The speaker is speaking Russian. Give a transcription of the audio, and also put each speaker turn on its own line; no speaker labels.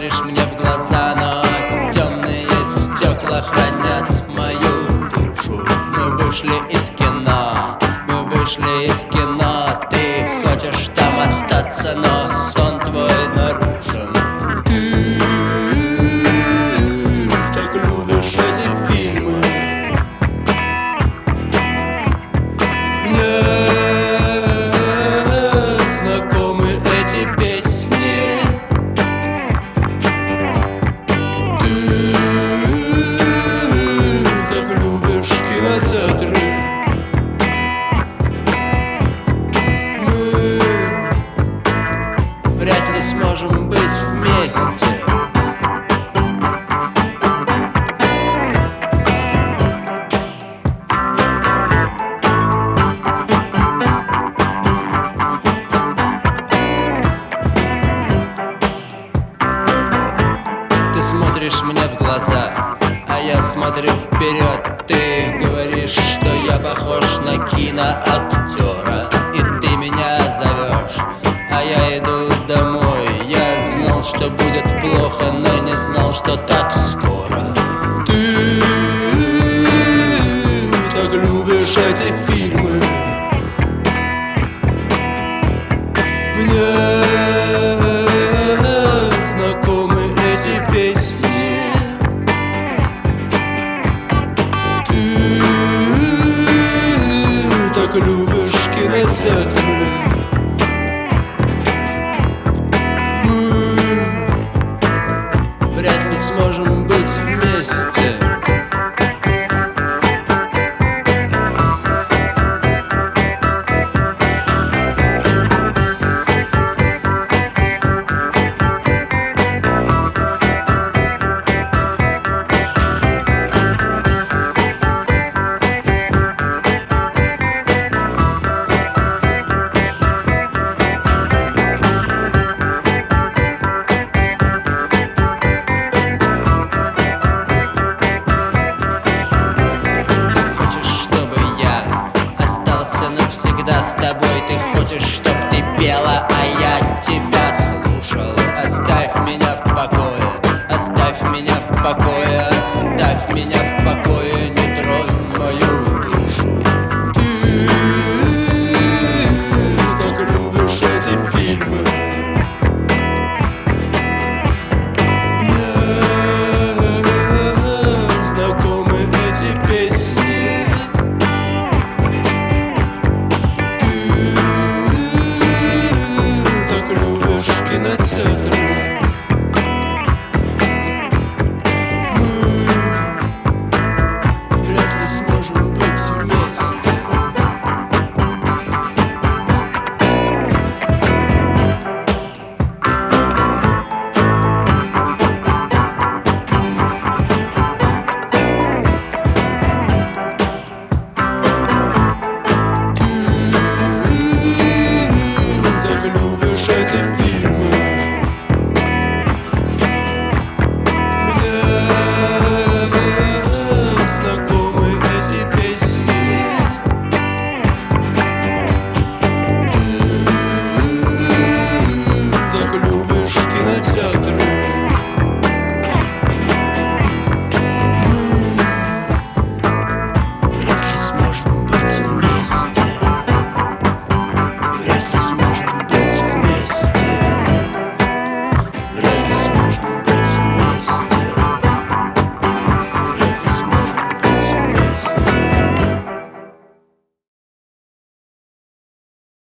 смотришь мне в глаза, но темные стекла хранят мою душу. Мы вышли из кино, мы вышли из кино. Ты хочешь там остаться, но сон твой нарушен. Ты так любишь эти фильмы. Мне знакомы эти песни. Ты так любишь кинотеатры. Мы вряд ли сможем быть вместе. Ты смотришь мне в глаза, а я смотрю вперед. Ты говоришь, что я похож на киноактера, и ты меня зовешь, а я иду домой. Я знал, что будет плохо, но не знал, что так скоро. Ты так любишь эти фильмы. Мне знакомы эти песни. Ты так любишь кинотеатры. Мы вряд ли сможем быть вместе. Навсегда с тобой. Ты хочешь, чтоб ты пела, а я тебя слушал. Оставь меня в покое, оставь меня в покое, оставь меня в покое.